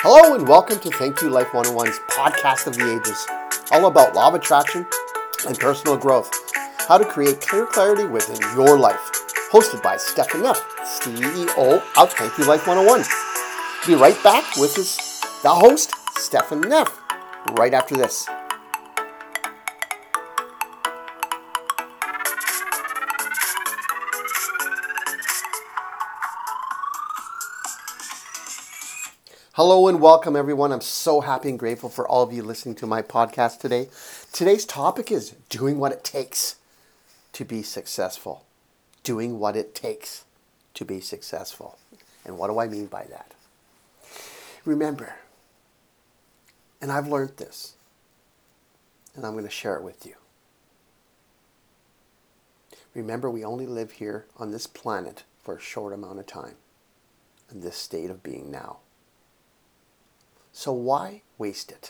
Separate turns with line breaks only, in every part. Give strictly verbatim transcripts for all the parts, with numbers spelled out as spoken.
Hello and welcome to Thank You Life one oh one's podcast of the ages, all about law of attraction and personal growth, how to create clear clarity within your life. Hosted by Stefan Neff, C E O of Thank You Life one oh one. Be right back with his, the host, Stefan Neff, right after this. Hello and welcome, everyone. I'm so happy and grateful for all of you listening to my podcast today. Today's topic is doing what it takes to be successful. Doing what it takes to be successful. And what do I mean by that? Remember, and I've learned this, and I'm going to share it with you. Remember, we only live here on this planet for a short amount of time, in this state of being now. So why waste it?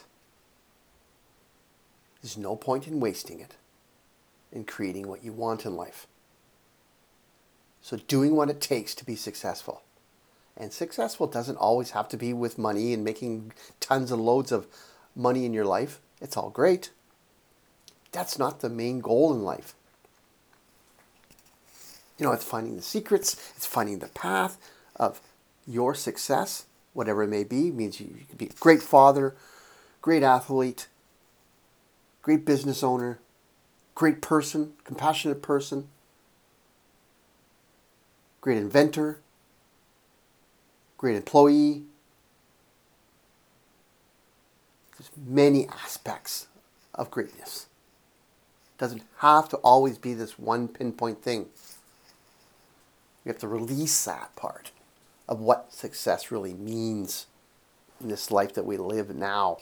There's no point in wasting it in creating what you want in life. So doing what it takes to be successful. And successful doesn't always have to be with money and making tons and loads of money in your life. It's all great. That's not the main goal in life. You know, it's finding the secrets. It's finding the path of your success. Whatever it may be, it means you can be a great father, great athlete, great business owner, great person, compassionate person, great inventor, great employee. There's many aspects of greatness. It doesn't have to always be this one pinpoint thing. You have to release that part of what success really means in this life that we live now.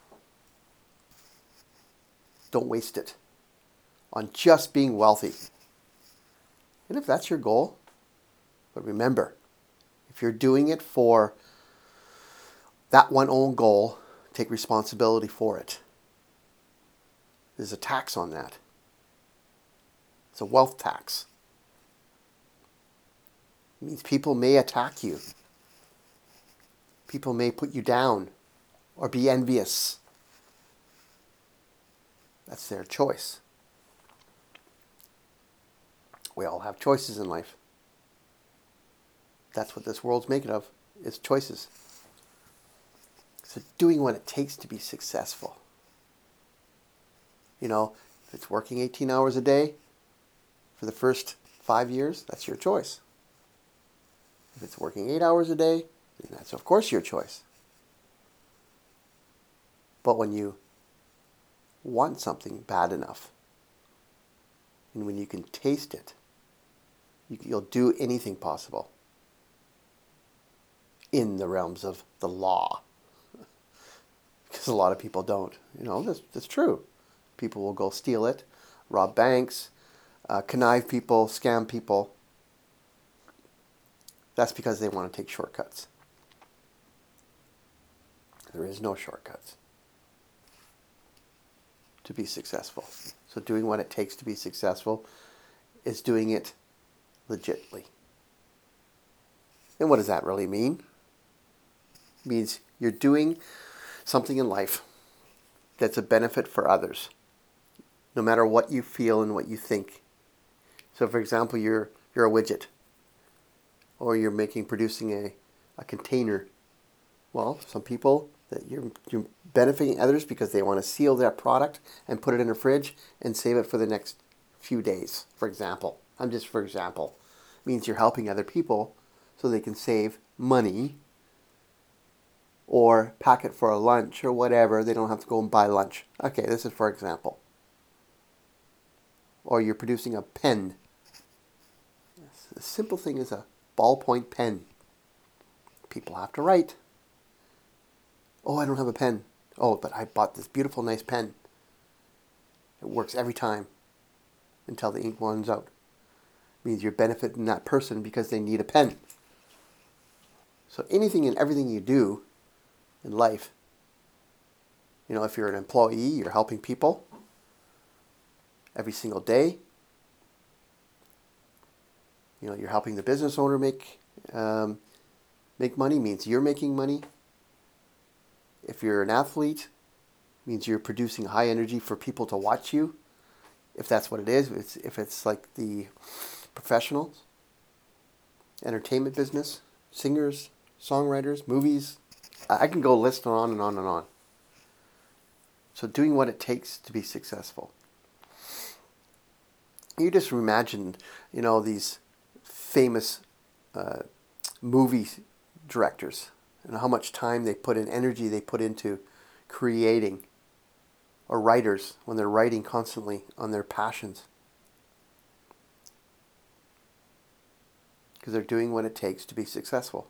Don't waste it on just being wealthy. And if that's your goal, but remember, if you're doing it for that one own goal, take responsibility for it. There's a tax on that. It's a wealth tax. It means people may attack you. People may put you down or be envious. That's their choice. We all have choices in life. That's what this world's made of, is choices. So doing what it takes to be successful. You know, if it's working eighteen hours a day for the first five years, that's your choice. If it's working eight hours a day, then that's of course your choice. But when you want something bad enough, and when you can taste it, you, you'll do anything possible in the realms of the law. Because a lot of people don't. You know, that's, that's true. People will go steal it, rob banks, uh, connive people, scam people. That's because they want to take shortcuts. There is no shortcuts to be successful. So doing what it takes to be successful is doing it legitly. And what does that really mean? It means you're doing something in life that's a benefit for others, no matter what you feel and what you think. So for example, you're you're a widget, or you're making producing a, a container. Well, some people that you're, you're benefiting others because they want to seal that product and put it in a fridge and save it for the next few days, for example. I'm just for example. It means you're helping other people so they can save money or pack it for a lunch or whatever. They don't have to go and buy lunch. Okay, this is for example. Or you're producing a pen. A simple thing is a ballpoint pen. People have to write. Oh, I don't have a pen. Oh, but I bought this beautiful, nice pen. It works every time until the ink runs out. It means you're benefiting that person because they need a pen. So anything and everything you do in life, you know, if you're an employee, you're helping people every single day. You know, you're helping the business owner make um, make money, means you're making money. If you're an athlete, it means you're producing high energy for people to watch you. If that's what it is, it's, if it's like the professionals, entertainment business, singers, songwriters, movies, I can go list on and on and on. So doing what it takes to be successful. You just imagine, you know, these famous uh, movie directors and how much time they put in, energy they put into creating, or writers when they're writing constantly on their passions. Because they're doing what it takes to be successful.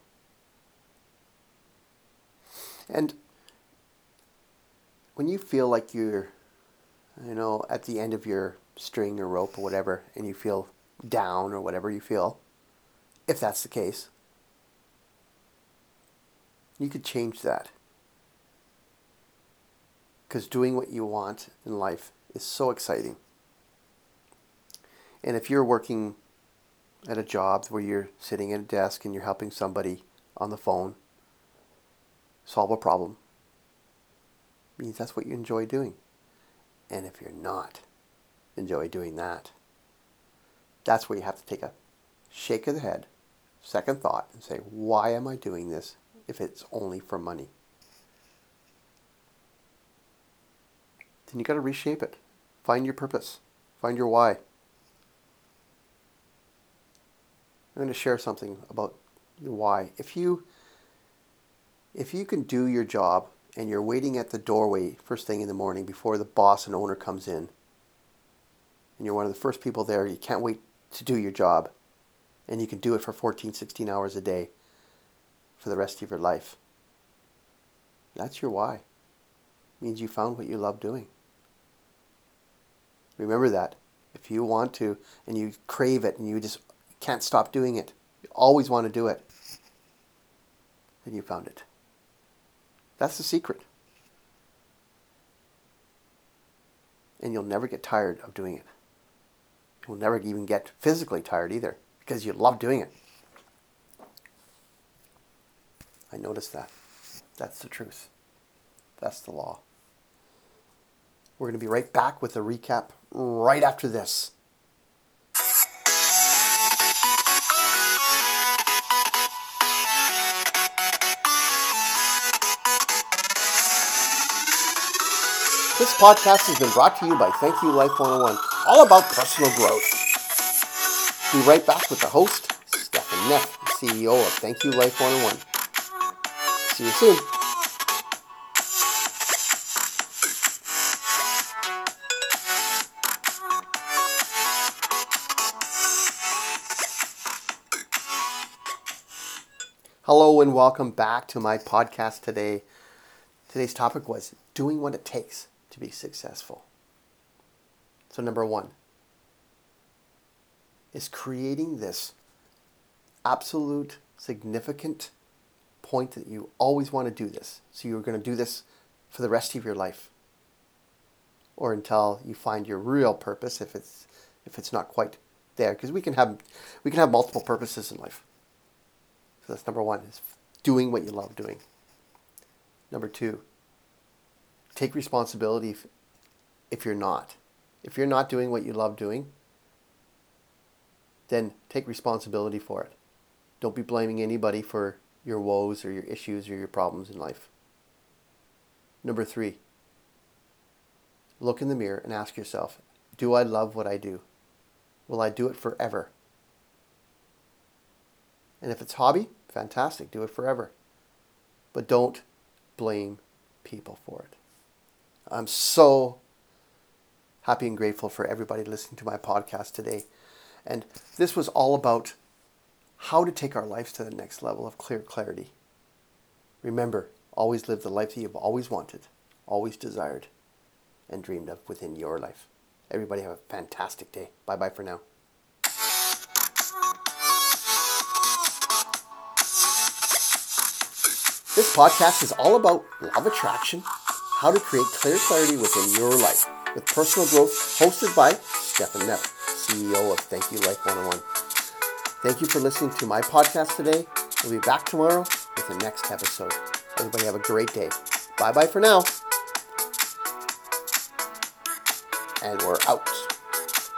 And when you feel like you're, you know, at the end of your string or rope or whatever, and you feel down or whatever you feel, if that's the case, you could change that. Because doing what you want in life is so exciting. And if you're working at a job where you're sitting at a desk and you're helping somebody on the phone solve a problem, it means that's what you enjoy doing. And if you're not enjoy doing that, that's where you have to take a shake of the head, second thought, and say, why am I doing this if it's only for money? Then you got to reshape it. Find your purpose. Find your why. I'm going to share something about your why. If you if you can do your job and you're waiting at the doorway first thing in the morning before the boss and owner comes in, and you're one of the first people there, you can't wait to do your job, and you can do it for fourteen, sixteen hours a day for the rest of your life. That's your why. It means you found what you love doing. Remember that. If you want to, and you crave it, and you just can't stop doing it, you always want to do it, then you found it. That's the secret. And you'll never get tired of doing it. You'll never even get physically tired either, because you love doing it. I noticed that. That's the truth. That's the law. We're going to be right back with a recap right after this. This podcast has been brought to you by Thank You Life one oh one, all about personal growth. Be right back with the host, Stefan Neff, C E O of Thank You Life one oh one. See you soon. Hello and welcome back to my podcast today. Today's topic was doing what it takes to be successful. So number one is creating this absolute significant point that you always want to do this. So you're going to do this for the rest of your life, or until you find your real purpose, if it's if it's not quite there, because we can have we can have multiple purposes in life. So that's number one, is doing what you love doing. Number two, take responsibility if, if you're not. If you're not doing what you love doing, then take responsibility for it. Don't be blaming anybody for your woes or your issues or your problems in life. Number three, look in the mirror and ask yourself, do I love what I do? Will I do it forever? And if it's hobby, fantastic, do it forever. But don't blame people for it. I'm so happy and grateful for everybody listening to my podcast today. And this was all about how to take our lives to the next level of clear clarity. Remember, always live the life that you've always wanted, always desired, and dreamed of within your life. Everybody have a fantastic day. Bye-bye for now. This podcast is all about law of attraction, how to create clear clarity within your life, with personal growth, hosted by Stefan Neff, C E O of Thank You Life one oh one. Thank you for listening to my podcast today. We'll be back tomorrow with the next episode. Everybody have a great day. Bye-bye for now. And we're out.